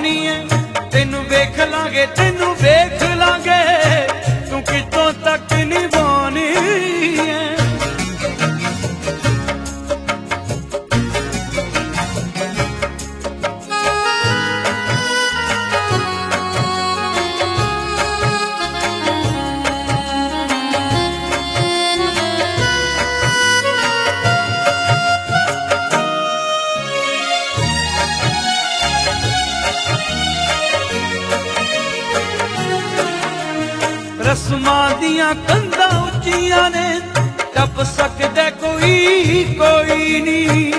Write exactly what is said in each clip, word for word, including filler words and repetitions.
ਨਿਭਾਉਣੀ ਏ। ਤੈਨੂੰ ਵੇਖ ਲਾਂਗੇ ਤੈਨੂੰ ਵੇਖ ਲਾਂਗੇ ਤੂੰ ਕਿੱਥੋਂ ਤੱਕ ਨਿਭਾਉਣੀ ਏ। ਰਸਮਾਂ ਦੀਆਂ ਕੰਧਾਂ ਉੱਚੀਆਂ ਨੇ ਟੱਪ ਸਕਦਾ ਕੋਈ ਕੋਈ ਨਹੀਂ।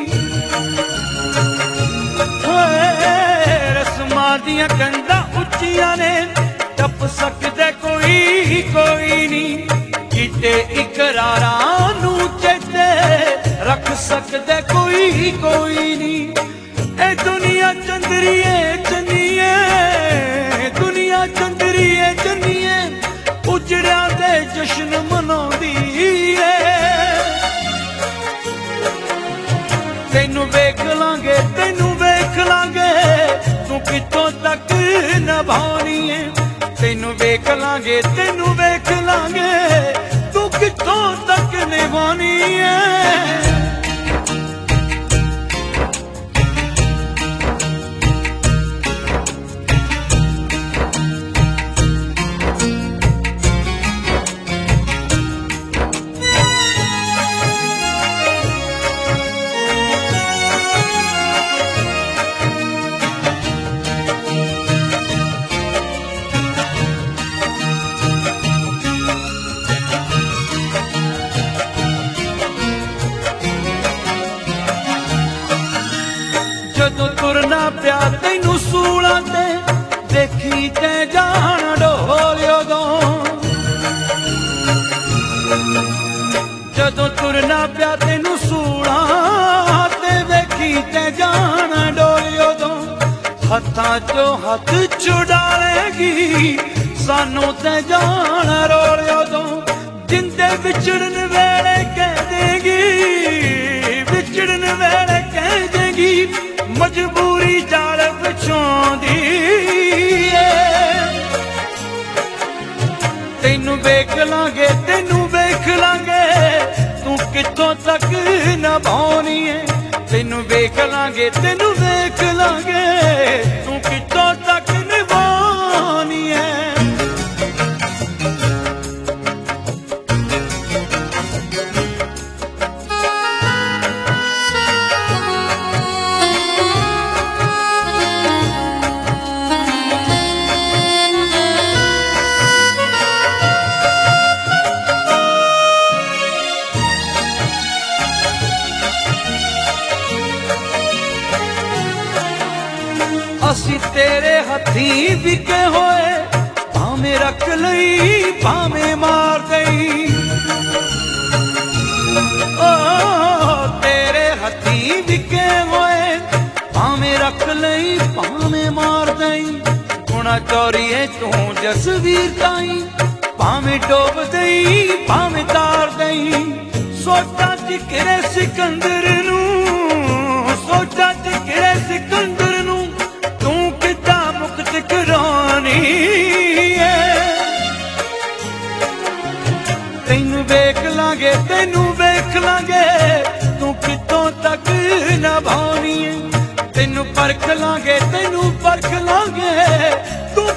ਹੋਏ ਰਸਮਾਂ ਦੀਆਂ ਕੰਧਾਂ ਉੱਚੀਆਂ ਨੇ ਟੱਪ ਸਕਦਾ ਕੋਈ ਕੋਈ ਨਹੀਂ। ਕੀਤੇ ਇਕਰਾਰਾਂ ਨੂੰ ਚੇਤੇ ਰੱਖ ਸਕਦਾ ਕੋਈ ਕੋਈ ਨਹੀਂ। ਇਹ ਦੁਨੀਆ ਚੰਦਰੀਏ ਚੰਨੀਏ ਦੁਨੀਆ ਚੰਦਰੀਏ ਚੰਨੀਏ ਉਜੜਿਆਂ ਦੇ ਜਸ਼ਨ ਮਨਾਉਂਦੀ ਏ। ਤੈਨੂੰ ਵੇਖ ਲਾਂਗੇ ਤੈਨੂੰ ਵੇਖ ਲਾਂਗੇ ਤੂੰ ਕਿੱਥੋਂ ਤੱਕ ਨਿਭਾਉਣੀ ਏ। ਤੈਨੂੰ ਵੇਖ ਲਾਂਗੇ ਤੈਨੂੰ ਵੇਖ ਲਾਂਗੇ ਤੂੰ ਕਿੱਥੋਂ ਤੱਕ ਨਿਭਾਉਣੀ ਏ। ਜਦੋਂ ਤੁਰਨਾ ਪਿਆ ਤੈਨੂੰ ਸੂਲਾਂ ਤੇ ਦੇਖੀ ਤੇ ਜਾਣ ਡੋਲਿਓ ਉਦੋਂ। ਜਦੋਂ ਤੁਰਨਾ ਪਿਆ ਤੈਨੂੰ ਸੂਲਾਂ ਤੇ ਵੇਖੀ ਤੇ ਜਾਣ ਡੋਲਿਓ ਉਦੋਂ। ਹੱਥਾਂ ਚੋਂ ਹੱਥ ਛੁਡਾਲੇਗੀ ਸਾਨੂੰ ਤੇ ਜਾਣ ਰੋਲਿਓ ਉਦੋਂ। ਜਿੰਦੇ ਵਿਛੜਨ ਵੇਲੇ ਕਹਿ ਦੇਗੀ ਵਿਛੜਨ ਵੇਲੇ ਕਹਿ ਦੇਗੀ ਮਜਬੂਰੀ ਜਾਲ ਵਿਛਾਉਂਦੀ ਏ। ਤੈਨੂੰ ਵੇਖ ਲਾਂਗੇ ਤੈਨੂੰ ਵੇਖ ਲਾਂਗੇ ਤੂੰ ਕਿੱਥੋਂ ਤੱਕ ਨਿਭਾਉਣੀ ਏ। ਤੈਨੂੰ ਵੇਖ ਲਾਂਗੇ ਤੈਨੂੰ ਵੇਖ ਲਾਂਗੇ ਤੂੰ ਕਿੱਥੋਂ ਤੱਕ ਨਿਭਾਉਣੀ ਏ। ਅਸੀਂ ਤੇਰੇ ਹੱਥੀਂ ਵਿਕੇ ਹੋਏ ਭਾਵੇਂ ਰੱਖ ਲਈ ਭਾਵੇਂ ਮਾਰ ਗਈ। ਓ ਤੇਰੇ ਹੱਥੀਂ ਵਿਕੇ ਹੋਏ ਭਾਵੇਂ ਰੱਖ ਲਈ ਭਾਵੇਂ ਮਾਰ ਗਈ। ਗੁਣਾ ਚੋਰੀਏ ਤੂੰ ਜਸਵੀਰ ਤਾਈ ਭਾਵੇਂ ਡੋਬ ਗਈ ਭਾਵੇਂ ਤਾਰ ਗਈ। ਸੋਚਾਂ ਚ ਕਿਰੇ ਸਿਕੰਦਰ ਨੂੰ ਸੋਚਾਂ ਚ ਕਿਰੇ ਸਿਕੰਦਰ ਨੂੰ ਤੂੰ ਕਿੱਦਾਂ ਮੁਕਤ ਕਰਾਉਣੀ ਏ। ਤੈਨੂੰ ਵੇਖ ਲਾਂਗੇ ਤੈਨੂੰ ਵੇਖ ਲਾਂਗੇ ਤੂੰ ਕਿੱਥੋਂ ਤੱਕ ਨਿਭਾਉਣੀ ਏ। ਤੈਨੂੰ ਪਰਖ ਲਾਂਗੇ ਤੈਨੂੰ ਪਰਖ ਲਾਂਗੇ ਤੂੰ